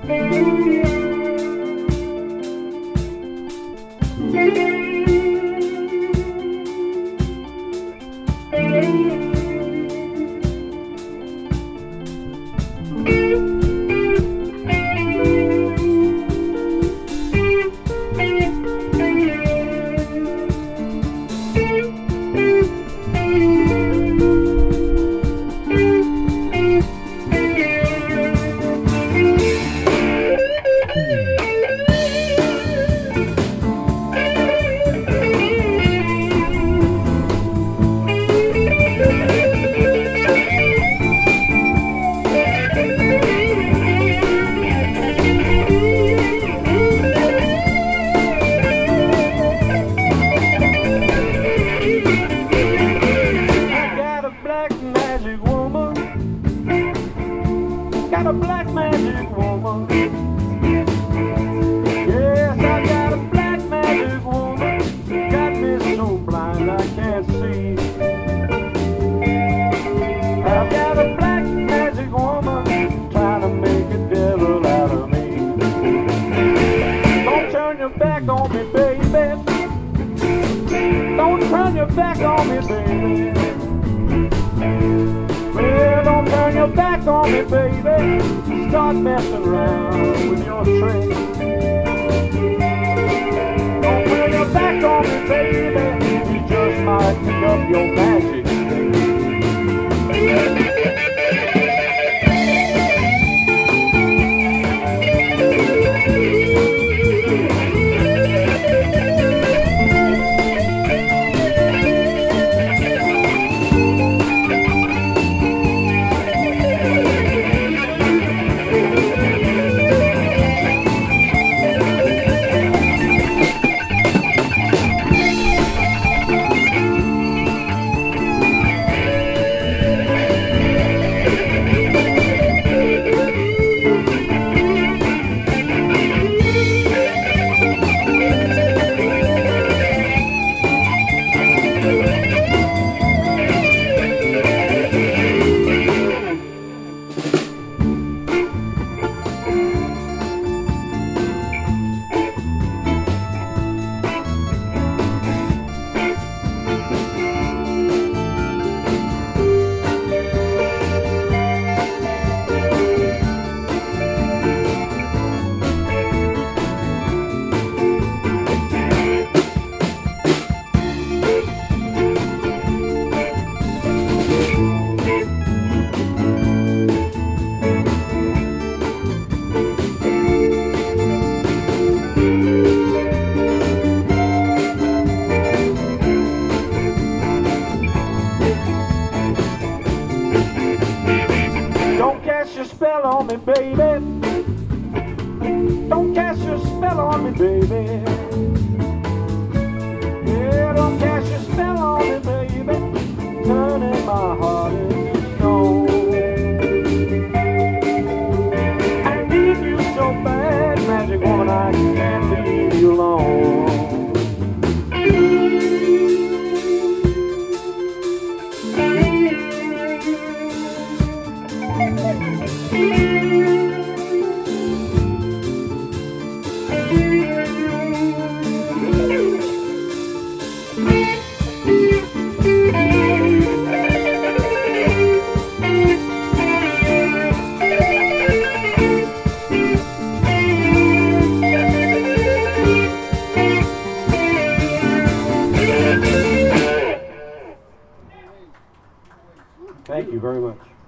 Got a black magic woman. Yes, I got a black magic woman. Got me so blind I can't see. I've got a black magic woman trying to make a devil out of me. Don't turn your back on me, baby. Don't turn your back on me, baby. Well, don't turn your back on me, baby. Start messing around with your tricks. Don't turn your back on me, baby. You just might pick up your magic. Don't cast your spell on me, baby. Don't cast your spell on me, baby. Yeah, don't cast your spell on me, baby. Turning my heart into stone. I need you so bad, magic woman, I can't leave you alone. Thank you very much.